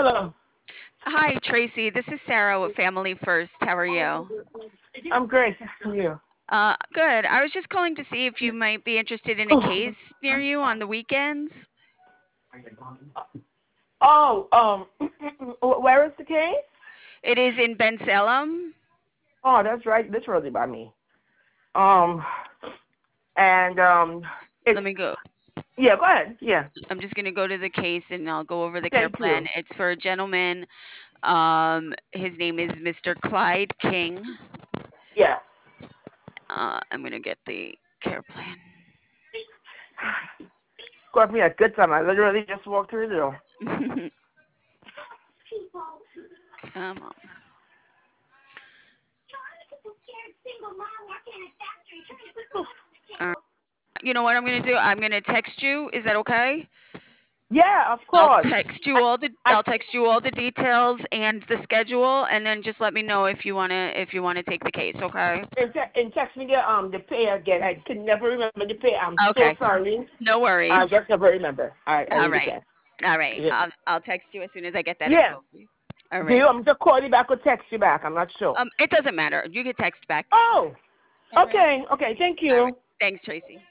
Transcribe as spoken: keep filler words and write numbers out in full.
Hello. Hi, Tracy. This is Sarah with Family First. How are you? I'm great. How are you? Uh, good. I was just calling to see if you might be interested in a case near you on the weekends. Oh, um, where is the case? It is in Ben Salem. Oh, that's right. Literally by me. Um, and um, it's Let me go. yeah. Go ahead. Yeah. I'm just going to go to the case and I'll go over the care Thank plan. you. It's for a gentleman. Um, his name is Mister Clyde King. Yeah. Uh, I'm going to get the care plan. Got me a good time. I literally just walked through the door. Come on. Uh, you know what I'm going to do? I'm going to text you. Is that okay? Yeah, of I'll course. text you I, all the I I'll text you all the details and the schedule, and then just let me know if you wanna if you wanna take the case, okay? and, te- and text me the um the pay again. I could never remember the pay. I'm so Okay. sorry. No I worries. just never remember. I I All really right. can't. All right. Yeah. I'll I'll text you as soon as I get that Yeah. info. All Do you right. want me to call you back or text you back? I'm not sure. Um, it doesn't matter. You can text back. Oh. All right. Okay. Okay. Thank All right. you. Thanks, Tracy.